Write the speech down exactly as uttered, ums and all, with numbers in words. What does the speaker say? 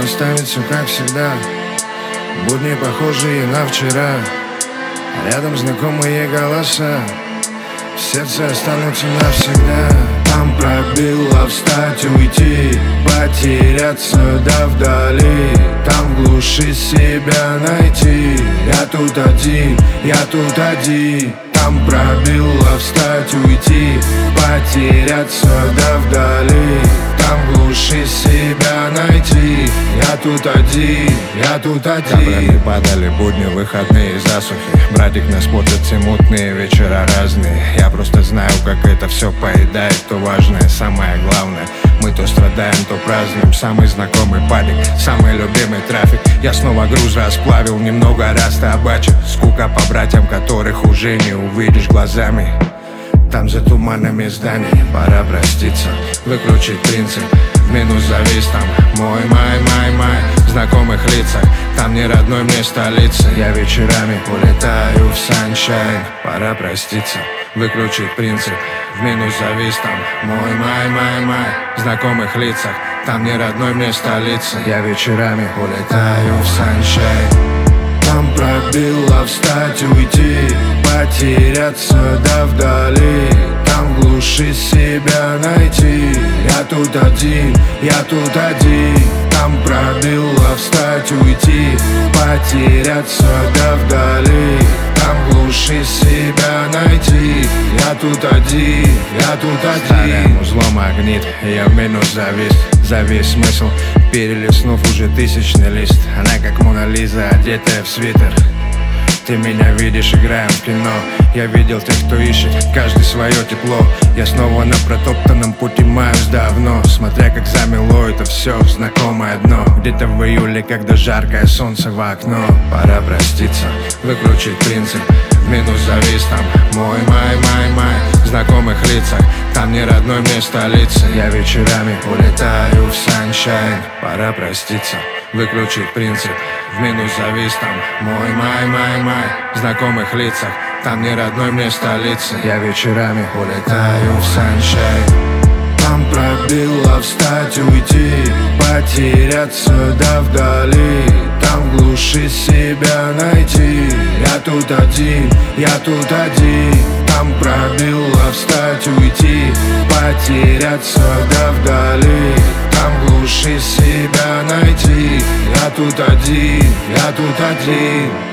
останется, как всегда. Будни, похожие на вчера, рядом знакомые голоса, в сердце останутся навсегда. Там пробило встать, уйти, потеряться да вдали. Там в глуши себя найти. Я тут один, я тут один. Там пробило встать, уйти, потеряться да вдали. Там в глуши себя найти. Я тут один, я тут один. Каплями падали будни, выходные засухи. Братик, нас портят все мутные вечера разные. Я просто знаю, как это все поедает то важное, самое главное. Мы то страдаем, то празднуем. Самый знакомый падик, самый любимый трафик. Я снова груз расплавил, немного растабачил. Скука по братьям, которых уже не увидишь глазами. Там за туманами зданий, пора проститься, выключить принцип. В минус завис там мой май, май, май. В знакомых лицах, там не родной мне столицы. Я вечерами улетаю в саншайн. Пора проститься, выключить принцип. В минус завис там мой май, май, май. В знакомых лицах, там не родной мне столицы. Я вечерами улетаю в саншайн. Там пробило встать, уйти, потеряться да вдали. Там в глуши себя найти. Я тут один, я тут один. Там пробило встать, уйти, потеряться да вдали. Там в глуши себя найти. Я тут один, я тут один. Старым узлом магнит, я в минус завис. За весь смысл, перелистнув уже тысячный лист. Она как Мона Лиза, одетая в свитер. Ты меня видишь, играем в кино. Я видел тех, кто ищет, каждый свое тепло. Я снова на протоптанном пути маюсь давно. Смотря как замело это все в знакомое дно. Где-то в июле, когда жаркое солнце в окно. Пора проститься, выключить принцип. В минус завис там мой май, май, май. В знакомых лицах, там не родной мне столицы. Я вечерами улетаю в саншайн. Пора проститься, выключить принцип. В минус завис там мой май, май, май. В знакомых лицах, там не родной мне столицы. Я вечерами улетаю в саншайн. Там пробило встать, уйти, потеряться да вдали. Там в глуши себя найти. Я тут один, я тут один. Там пробило встать, уйти, потеряться да вдали. Там в глуши себя найти. Я тут один, я тут один.